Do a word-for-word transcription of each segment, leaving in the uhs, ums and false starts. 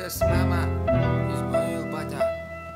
This mama Ізмаїл батя.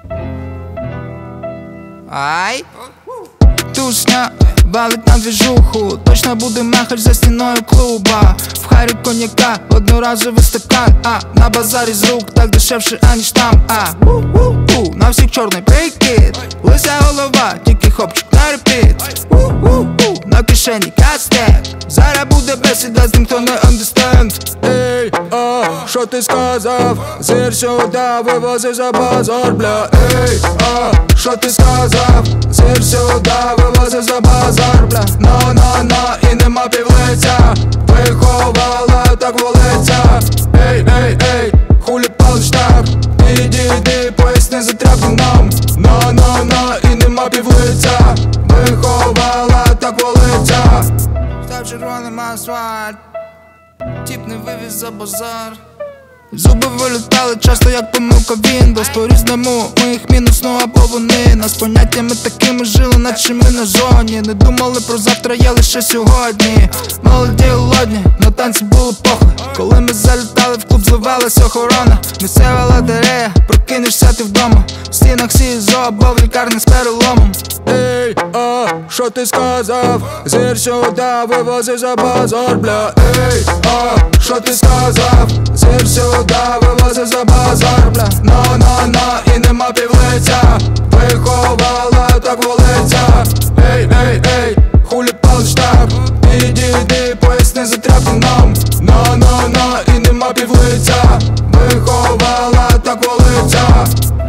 Ай! Тусня валить на двіжуху. Точно буде махач за стіною клуба. В харі коньяка, одноразовий стакан. А на базарі з рук так дешевше, аніж там. А у-у-у, на всіх чорний прикид. Лися голова, тільки хопчик на репіт. У-у-у, на кишені кастет. Зараз буде бесіда з тим, хто не understand. Ей, а, що ти сказав? Зір сюди, вивози за базар, бля. Ей, а, що ти сказав? Зір сюди, вивози за базар, бля. На-на-на, і нема півлиця. Виховала, так волиться. Ей, ей, ей, хулі палиш так. Іди-іди, поясни за трапу нам. На-на-на, і нема півлиця. Виховала, так волиться. Став червоним асфальт. Тіп не вивіз за базар. Зуби вилітали часто як помилка Windows. По-різному ми їх мінусно або вони. Нас поняттями такими жили, наче ми на зоні. Не думали про завтра, є лише сьогодні. Молоді голодні, на танці було похуй. Коли ми залітали в клуб, зливалась охорона. Місцева лотерея, прокинешся ти вдома. В стінах СІЗО або в лікарні з переломом. Ей, а, що ти сказав? Зір сюди, вивози за базар, бля. Ей, а, що ти сказав? Зір сюди, вивози за базар, бля. На-на-на, і нема півлиця. Виховала, так волиться. Ей, ей, ей, хулі палиш так. Іди-іди, поясни за трапу нам. На-на-на, і нема півлиця. Виховала, так волиться.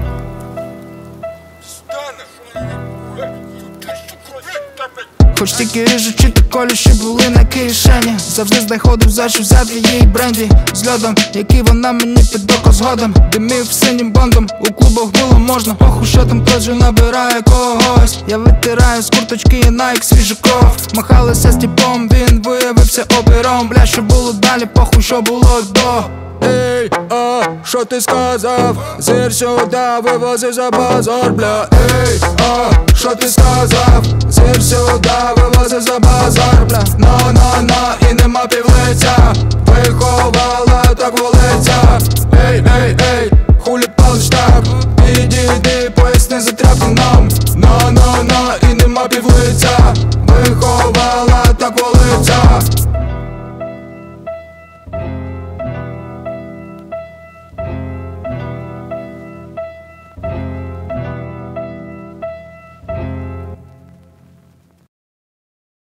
Хоч тільки ріжучи та колючі були на кишені. Завжди знаходив за що взяти її бренді. З льодом, який вона мені під око згодом. Димів синім бондом, у клубах було можна. Похуй, що там тоджу набирає когось. Я витираю з курточки і Nike свіжий кров. Махалися з тіпом, він виявився опіром. Бля, що було далі, похуй, що було до. Ей, а, що ти сказав? Зір сюди, вивози за базар, бля. Ей, а, що ти сказав? Зір сюди, вивози за базар, бля. На-на-на, і нема півлиця. Виховала, так волиться. Ей, ей, ей, хулі палиш так. Іди-іди, поясни за трапу нам. На-на-на, і нема півлиця.